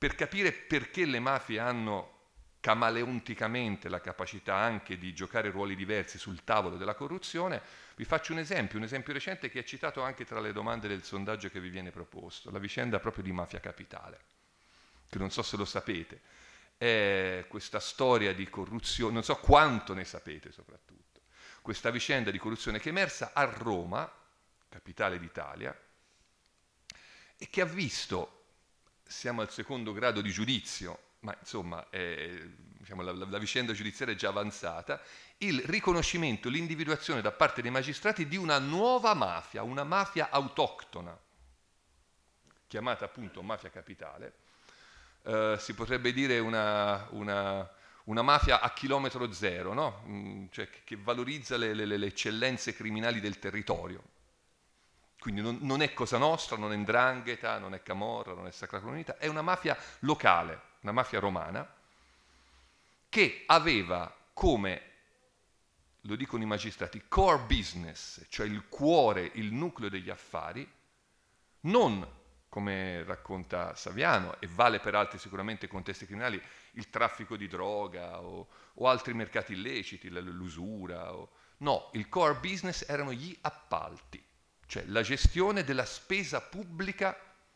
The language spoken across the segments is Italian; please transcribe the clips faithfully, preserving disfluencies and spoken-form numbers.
per capire perché le mafie hanno camaleonticamente la capacità anche di giocare ruoli diversi sul tavolo della corruzione, vi faccio un esempio, un esempio recente che è citato anche tra le domande del sondaggio che vi viene proposto, la vicenda proprio di Mafia Capitale, che non so se lo sapete, è questa storia di corruzione, non so quanto ne sapete soprattutto, questa vicenda di corruzione che è emersa a Roma, capitale d'Italia, e che ha visto, siamo al secondo grado di giudizio, ma insomma è, diciamo, la, la vicenda giudiziaria è già avanzata, il riconoscimento, l'individuazione da parte dei magistrati di una nuova mafia, una mafia autoctona, chiamata appunto Mafia Capitale, eh, si potrebbe dire una, una, una mafia a chilometro zero, no? Mm, cioè che, che valorizza le, le, le eccellenze criminali del territorio. Quindi non, non è Cosa Nostra, non è 'ndrangheta, non è Camorra, non è Sacra Comunità, è una mafia locale, una mafia romana, che aveva come, lo dicono i magistrati, core business, cioè il cuore, il nucleo degli affari, non, come racconta Saviano, e vale per altri sicuramente contesti criminali, il traffico di droga o, o altri mercati illeciti, l'usura. O, no, il core business erano gli appalti, cioè la gestione della spesa pubblica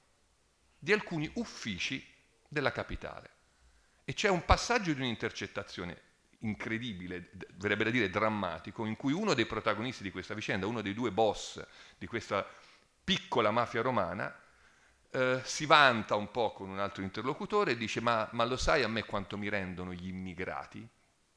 di alcuni uffici della capitale. E c'è un passaggio di un'intercettazione incredibile, verrebbe da dire drammatico, in cui uno dei protagonisti di questa vicenda, uno dei due boss di questa piccola mafia romana, eh, si vanta un po' con un altro interlocutore e dice ma, ma lo sai a me quanto mi rendono gli immigrati?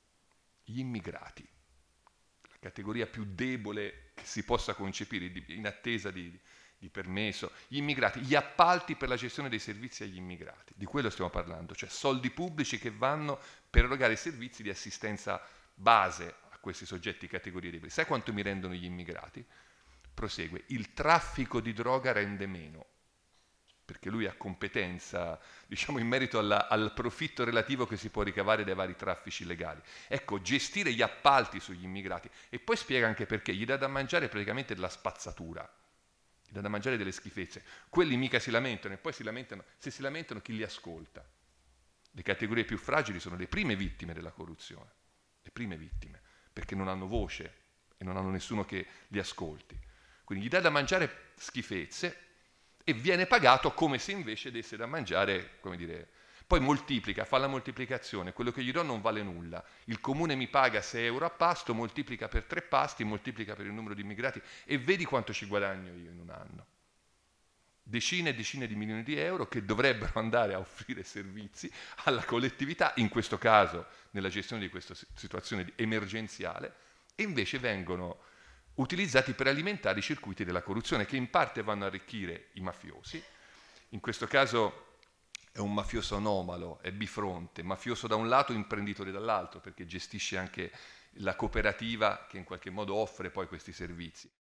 Gli immigrati, la categoria più debole che si possa concepire, in attesa di, di permesso, gli immigrati, gli appalti per la gestione dei servizi agli immigrati, di quello stiamo parlando, cioè soldi pubblici che vanno per erogare servizi di assistenza base a questi soggetti categorie deboli. Sai quanto mi rendono gli immigrati? Prosegue, il traffico di droga rende meno, perché lui ha competenza, diciamo, in merito alla, al profitto relativo che si può ricavare dai vari traffici illegali. Ecco, gestire gli appalti sugli immigrati, e poi spiega anche perché, gli dà da mangiare praticamente della spazzatura, gli dà da mangiare delle schifezze. Quelli mica si lamentano, e poi si lamentano, se si lamentano chi li ascolta? Le categorie più fragili sono le prime vittime della corruzione, le prime vittime, perché non hanno voce e non hanno nessuno che li ascolti. Quindi gli dà da mangiare schifezze, e viene pagato come se invece desse da mangiare, come dire, poi moltiplica, fa la moltiplicazione, quello che gli do non vale nulla, il comune mi paga sei euro a pasto, moltiplica per tre pasti, moltiplica per il numero di immigrati e vedi quanto ci guadagno io in un anno. Decine e decine di milioni di euro che dovrebbero andare a offrire servizi alla collettività, in questo caso nella gestione di questa situazione emergenziale, e invece vengono utilizzati per alimentare i circuiti della corruzione che in parte vanno a arricchire i mafiosi. In questo caso è un mafioso anomalo, è bifronte, mafioso da un lato, imprenditore dall'altro, perché gestisce anche la cooperativa che in qualche modo offre poi questi servizi.